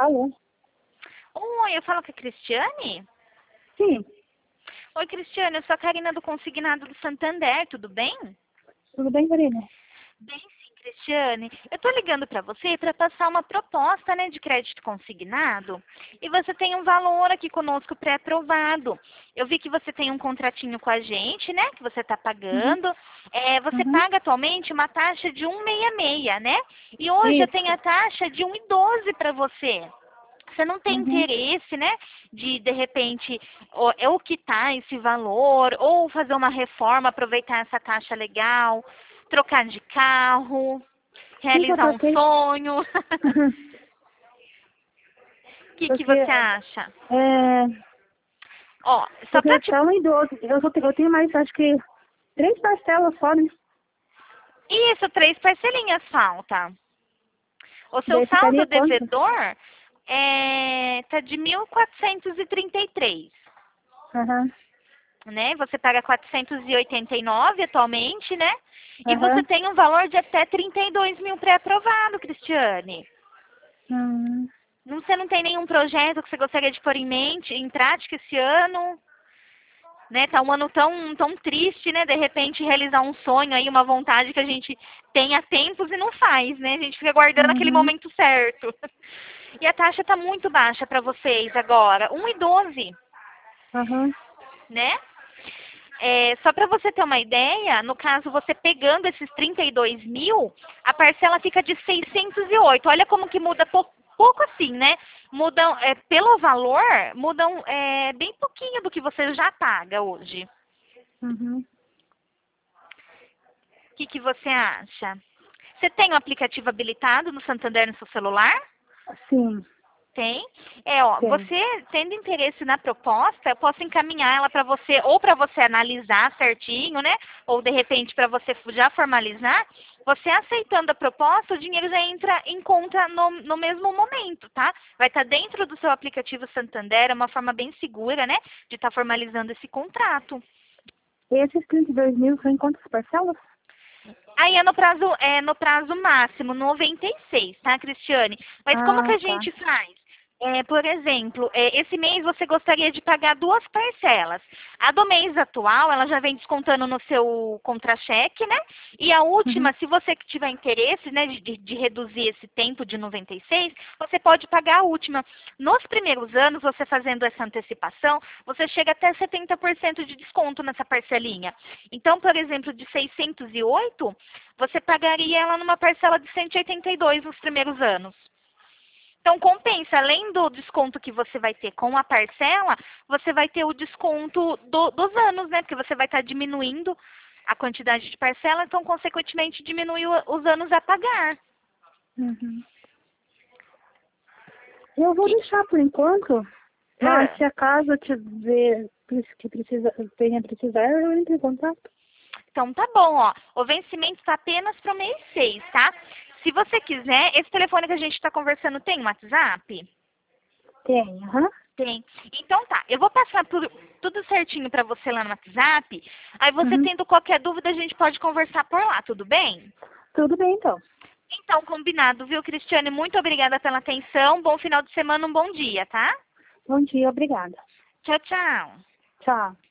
Alô? Oi, eu falo com a Cristiane? Sim, Oi, Cristiane, eu sou a Karina do Consignado do Santander, tudo bem? tudo bem, Karina? Bem sim, Cristiane. Eu tô ligando para você para passar uma proposta, né, de crédito consignado. E você tem um valor aqui conosco pré-aprovado. Eu vi que você tem um contratinho com a gente, né, que você está Uhum, pagando. Você uhum. paga atualmente uma taxa de 1,66, né? E hoje eu tenho Isso. a taxa de 1,12 para você. Você não tem Uhum. interesse, né, de repente, ou quitar esse valor, ou fazer uma reforma, aproveitar essa taxa legal, trocar de carro, Sim, que eu realizar um troquei. sonho. O Uhum. que Porque, você acha? Ó, só porque pra te... até um idoso. Eu tenho mais, acho que 3 parcelas só, né? Isso, 3 parcelinhas falta. O seu Daí saldo ficaria quanto? devedor tá de 1.433. Aham, Né? Você paga 489 atualmente, né? E você aham. tem um valor de até 32 mil pré-aprovado, Cristiane. Hum. Você não tem nenhum projeto que você gostaria de pôr em mente, em prática esse ano? Né? Tá um ano tão triste, né? De repente realizar um sonho aí, uma vontade que a gente tem há tempos e não faz, né? A gente fica guardando aquele Uhum. momento certo. E a taxa tá muito baixa para vocês agora, 1,12, Aham. né? Só para você ter uma ideia, no caso, você pegando esses 32 mil, a parcela fica de 608. Olha como que muda pouco assim, né? Mudam, pelo valor, mudam bem pouquinho do que você já paga hoje. Uhum. O que você acha? Você tem o aplicativo habilitado no Santander no seu celular? Sim, Tem. tem. Você tendo interesse na proposta, eu posso encaminhar ela para você, ou para você analisar certinho, né? Ou de repente para você já formalizar. Você aceitando a proposta, o dinheiro já entra em conta no mesmo momento, tá? Vai estar dentro do seu aplicativo Santander, é uma forma bem segura, né? De estar formalizando esse contrato. Esses 32 mil são em quantas parcelas? Aí no prazo máximo, 96, tá, Cristiane? Mas como que Ah, a tá. gente faz? Por exemplo, esse mês você gostaria de pagar 2 parcelas. A do mês atual, ela já vem descontando no seu contra-cheque, né? E a Uhum. última, se você que tiver interesse, né, de reduzir esse tempo de 96, você pode pagar a última. Nos primeiros anos, você fazendo essa antecipação, você chega até 70% de desconto nessa parcelinha. Então, por exemplo, de 608, você pagaria ela numa parcela de 182 nos primeiros anos. Então, compensa, além do desconto que você vai ter com a parcela, você vai ter o desconto dos anos, né? Porque você vai estar diminuindo a quantidade de parcela, então, consequentemente, diminui os anos a pagar. Uhum. Eu vou Que, deixar por enquanto, mas ah, se acaso eu tiver que venha precisar, eu entro em contato. então, tá bom, ó. O vencimento está apenas para o mês 6, tá? Se você quiser, esse telefone que a gente está conversando tem um WhatsApp? Tem, aham. Tem. Então tá, eu vou passar tudo certinho para você lá no WhatsApp. Aí você Uhum. tendo qualquer dúvida, a gente pode conversar por lá, tudo bem? Tudo bem, então. Então, combinado, viu, Cristiane? Muito obrigada pela atenção. Bom final de semana, um bom dia, tá? Bom dia, obrigada. Tchau, tchau. Tchau.